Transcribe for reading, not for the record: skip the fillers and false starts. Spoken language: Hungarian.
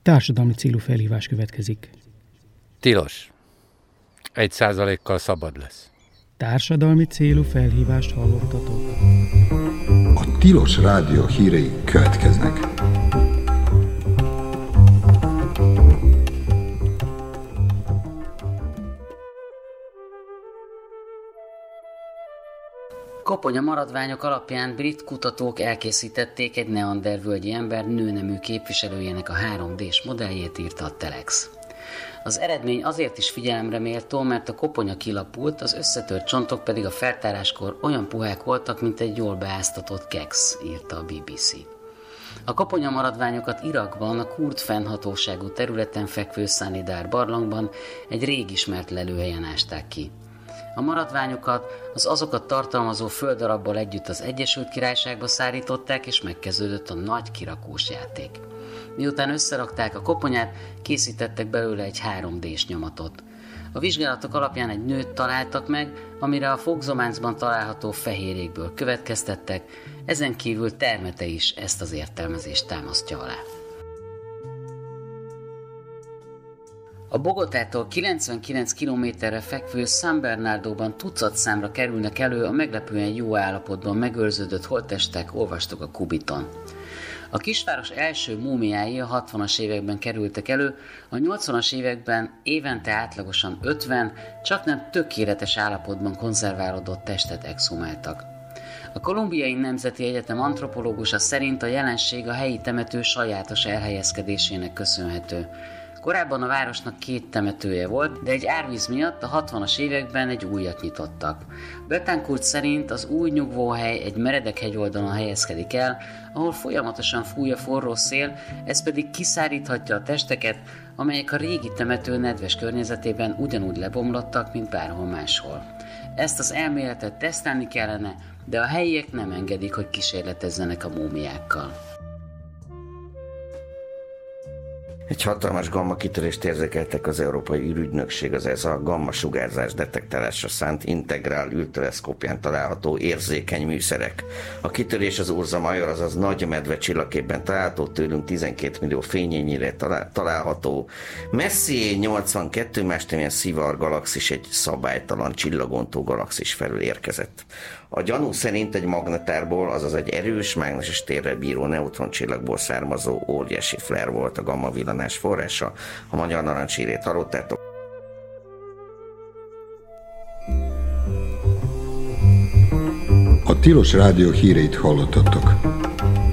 Társadalmi célú felhívás következik. Tilos. 1%-kal szabad lesz. Társadalmi célú felhívást hallottatok. A Tilos Rádió hírei következnek. Koponya maradványok alapján brit kutatók elkészítették egy neandervölgyi ember nőnemű képviselőjének a 3D-s modelljét, írta a Telex. Az eredmény azért is figyelemre méltó, mert a koponya kilapult, az összetört csontok pedig a feltáráskor olyan puhák voltak, mint egy jól beáztatott keksz, írta a BBC. A koponya maradványokat Irakban, a kurd fennhatóságú területen fekvő Sanidar barlangban egy rég ismert lelőhelyen ásták ki. A maradványokat az azokat tartalmazó földdarabbal együtt az Egyesült Királyságba szállították, és megkezdődött a nagy kirakós játék. Miután összerakták a koponyát, készítettek belőle egy 3D-s nyomatot. A vizsgálatok alapján egy nőt találtak meg, amire a fogzománcban található fehérjékből következtettek, ezen kívül termete is ezt az értelmezést támasztja alá. A Bogotától 99 kilométerre fekvő San Bernardóban tucatszámra kerülnek elő a meglepően jó állapotban megőrződött holttestek, olvastuk a Kubiton. A kisváros első múmiái a 60-as években kerültek elő, a 80-as években évente átlagosan 50, csaknem tökéletes állapotban konzerválódott testet exhumáltak. A Kolumbiai Nemzeti Egyetem antropológusa szerint a jelenség a helyi temető sajátos elhelyezkedésének köszönhető. Korábban a városnak 2 temetője volt, de egy árvíz miatt a 60-as években egy újat nyitottak. Betancourt szerint az új nyugvóhely egy meredek hegyoldalon helyezkedik el, ahol folyamatosan fúj a forró szél, ez pedig kiszáríthatja a testeket, amelyek a régi temető nedves környezetében ugyanúgy lebomlottak, mint bárhol máshol. Ezt az elméletet tesztelni kellene, de a helyiek nem engedik, hogy kísérletezzenek a múmiákkal. Egy hatalmas gamma kitörést érzékeltek az Európai űrügynökség, az ESA gamma sugárzás detektálásra szánt integrál űrteleszkópján található érzékeny műszerek. A kitörés az Ursa Major, azaz nagy medve csillagképben található, tőlünk 12 millió fényévnyire található Messier 82 Mástérmilyen Szivar galaxis egy szabálytalan csillagontó galaxis felül érkezett. A gyanú szerint egy magnetárból, azaz egy erős mágneses térrel bíró neutroncsillagból származó óriási flare volt a gamma villanás forrása. A Magyar Narancs hírét hallottátok. A Tilos Rádió híreit hallottatok.